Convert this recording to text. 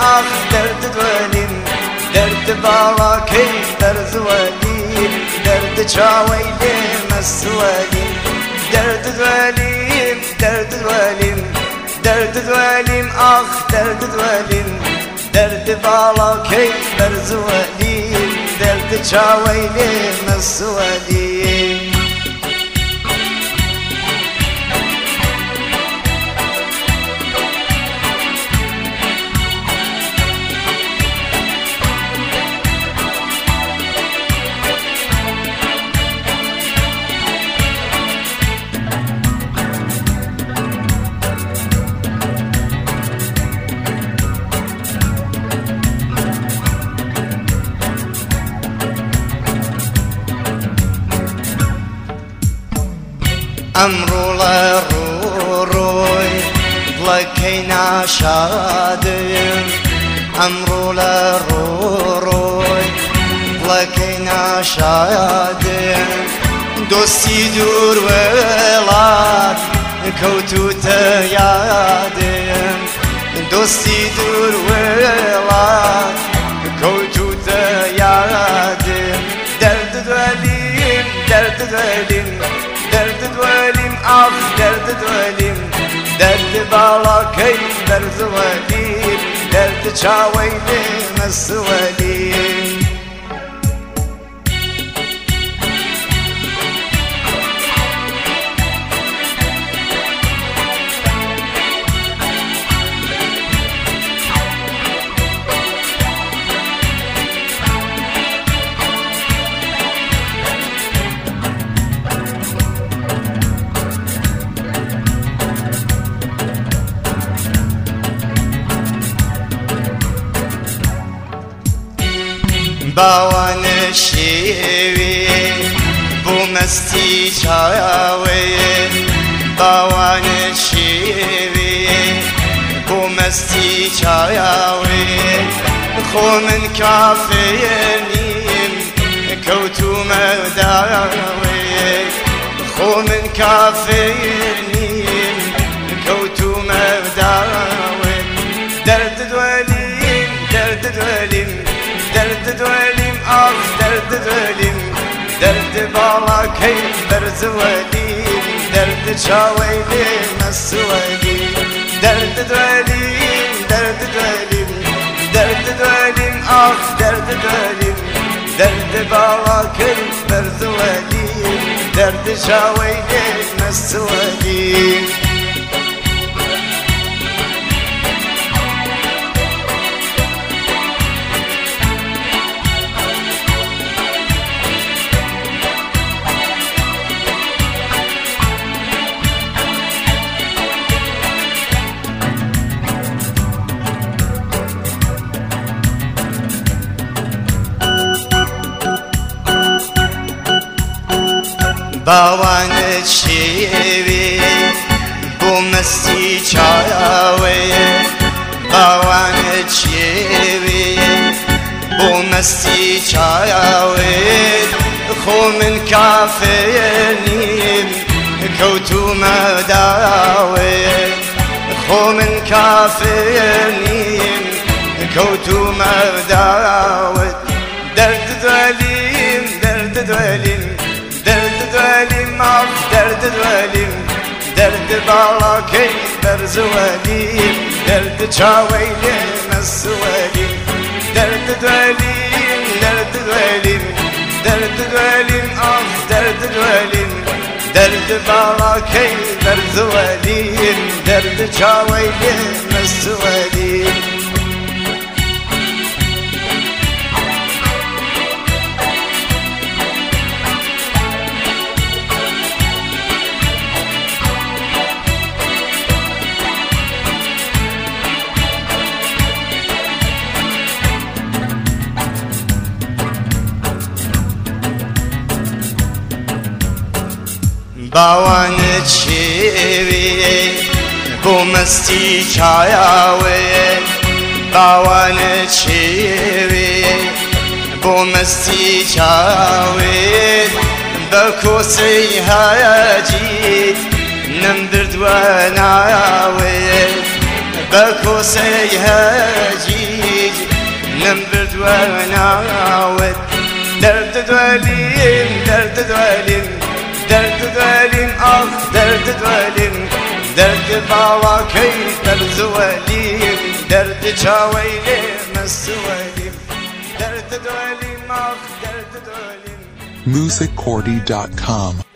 آخ درد دولیم درد بالا کی درد ولیم درد چاویلیم السولیم درد دولیم درد دولیم درد دولیم آخ درد دولیم درد بالا کی درد ولیم درد چاویلیم السولیم ئەمڕۆ لە ڕۆڕۆی بڵەکەی ناشادم ئەمڕۆ لە ڕۆڕۆی بڵەکەی ناشادم دۆستی دوور وێڵات کەوتوتە یادم دۆستی دوور وێڵات کەوتوتە یادم دەرد دوێلیم دەرد دوێلیم درد دولیم آخ درد دولیم درد بالا کی درد ولیم درد چاویلیم السولیم باوانە شێوێ بۆ مەستی چاوێ باوانە شێوێ بۆ مەستی چاوێ خۆ من کافێر نیم کەوتومە داوێ خۆ من کافێر نیم کەوتومە داوێ دەرد دوێلیم دەرد دوێلیم درد دولیم آخ درد دولیم درد بالا کی درد ولیم درد چاویلیم السولیم درد دولیم درد دولیم درد دولیم آخ درد دولیم درد بالا کی درد ولیم درد چاویلیم السولیم باوانە شێوێ بۆ مەستی چاوێ باوانە شێوێ بۆ مەستی چاوێ خۆ من کافێر نیم کەوتومە داوێ خۆ من کافێر نیم کەوتومە داوێ دەرد دولیم دەرد دولیم درد دولیم آخ درد دولیم درد بالا کی درد ولیم درد چاویلیم السولیم درد دولیم درد دولیم درد دولیم آخ درد دولیم درد بالا کی درد ولیم درد چاویلیم السولیم باوانە شێوێ بۆ مەستی چاوێ باوانە شێوێ بۆ مەستی چاوێ بە کۆسەی هەیەجیت نەمبردووە ناوێ بكوسي هجيج نمبرد ونعود درد دوالين درد دوالين درد دوالين آخ درد دوالين درد باوا كي درد دوالين درد چاويلي مسوالين درد دوالين آخ درد دوالين musiccordy.com